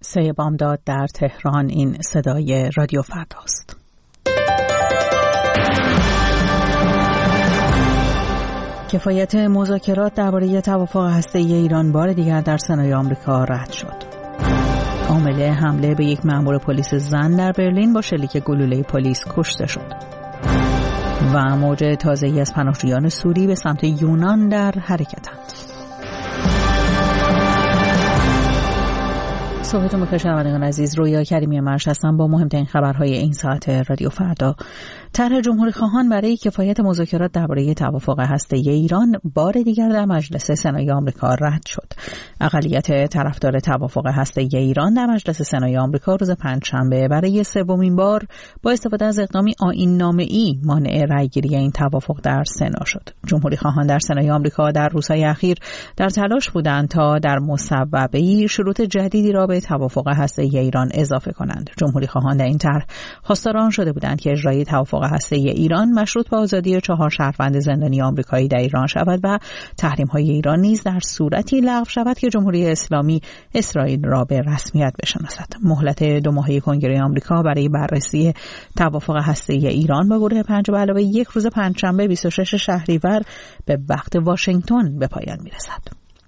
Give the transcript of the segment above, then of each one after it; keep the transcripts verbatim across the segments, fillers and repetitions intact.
سه بامداد در تهران. این صدای رادیو فرداست. کفایت مذاکرات درباره توافق هسته‌ای ایران بار دیگر در سنای آمریکا رد شد. عامل حمله به یک مأمور پلیس زن در برلین با شلیک گلوله پلیس کشته شد. و موج تازه‌ای از پناهجویان سوری به سمت یونان در حرکتند. صحبتون بخیر شنوندگان عزیز، رویا کریمی مرش هستم با مهمترین خبرهای این ساعت رادیو فردا. طرح جمهوری خواهان برای کفایت مذاکرات درباره توافق هسته‌ای ایران بار دیگر در مجلس سنای آمریکا رد شد. اقلیت طرفدار توافق هسته‌ای ایران در مجلس سنای آمریکا روز پنجشنبه برای سومین بار با استفاده از اقدامی آیین‌نامه‌ای مانع رأیگیری این توافق در سنا شد. جمهوری خواهان در سنای آمریکا در روزهای اخیر در تلاش بودند تا در مصوبه‌ای شروط جدیدی را به توافق هسته‌ای ایران اضافه کنند. جمهوری خواهان در این طرح خواستار آن شده بودند که اجرای توافق هسته‌ای ایران مشروط به آزادی چهار شهروند زندانی آمریکایی در ایران شود و تحریم‌های ایران نیز در صورتی لغو شود که جمهوری اسلامی اسرائیل را به رسمیت بشناسد. مهلت دو ماهه کنگره آمریکا برای بررسی توافق هسته‌ای ایران با گروه پنج به علاوه یک روز پنجشنبه بیست و شش شهریور به وقت واشنگتن به پایان می‌رسد.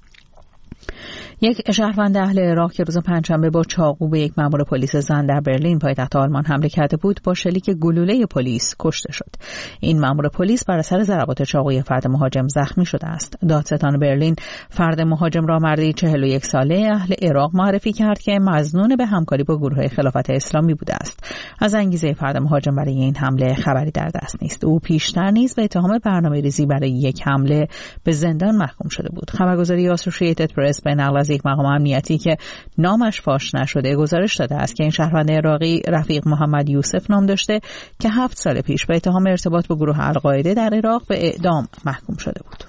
یک شهروند اهل عراق که روز پنجشنبه با چاقو به یک مأمور پلیس زن در برلین پایتخت آلمان حمله کرده بود با شلیک گلوله پلیس کشته شد. این مأمور پلیس بر اثر ضربات چاقوی فرد مهاجم زخمی شده است. دادستان برلین فرد مهاجم را مردی چهل و یک ساله اهل عراق معرفی کرد که مظنون به همکاری با گروه خلافت اسلامی بوده است. از انگیزه فرد مهاجم برای این حمله خبری در دست نیست. او پیشتر نیز به اتهام برنامه‌ریزی برای یک حمله به زندان محکوم شده بود. خبرگزاری آسوشییتد پرس به نقل از یک مقام امنیتی که نامش فاش نشده گزارش داده است که این شهروند عراقی رفیق محمد یوسف نام داشته که هفت سال پیش به اتهام ارتباط با گروه القاعده در عراق به اعدام محکوم شده بود.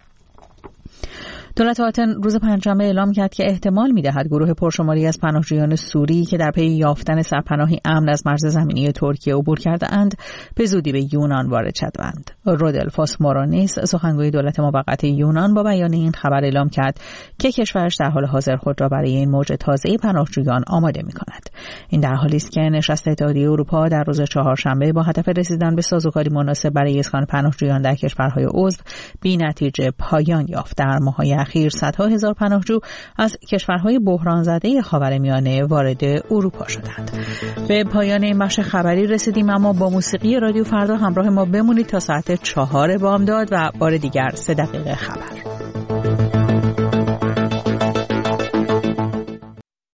دولت آتن روز پنجشنبه اعلام کرد که احتمال می‌دهد گروه پرشماری از پناهجویان سوری که در پی یافتن سرپناهی امن از مرز زمینی ترکیه عبور کرده‌اند به زودی به یونان وارد شوند. رودلفوس مورونیس سخنگوی دولت موقت یونان با بیان این خبر اعلام کرد که کشورش در حال حاضر خود را برای این موج تازه پناهجویان آماده می‌کند. این در حالی است که نشست اتحادیه اروپا در روز چهارشنبه با هدف رسیدن به سازوکاری مناسب برای اسکان پناهجویان در کشورهای عضو بی‌نتیجه پایان یافت. در ماه‌های اخیر صدها هزار پناهجو از کشورهای بحران زده خاورمیانه وارد اروپا شدند. به پایان این بخش خبری رسیدیم، اما با موسیقی رادیو فردا همراه ما بمونید تا ساعت چهار بامداد و بار دیگر سه دقیقه خبر.